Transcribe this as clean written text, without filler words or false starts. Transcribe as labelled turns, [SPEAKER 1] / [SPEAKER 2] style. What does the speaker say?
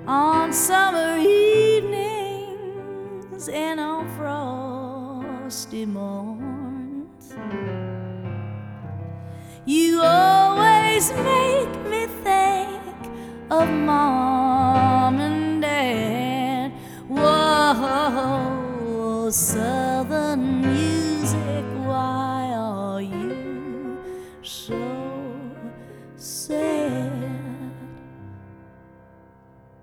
[SPEAKER 1] on summer evenings and on frosty morns. You always make me think of Mars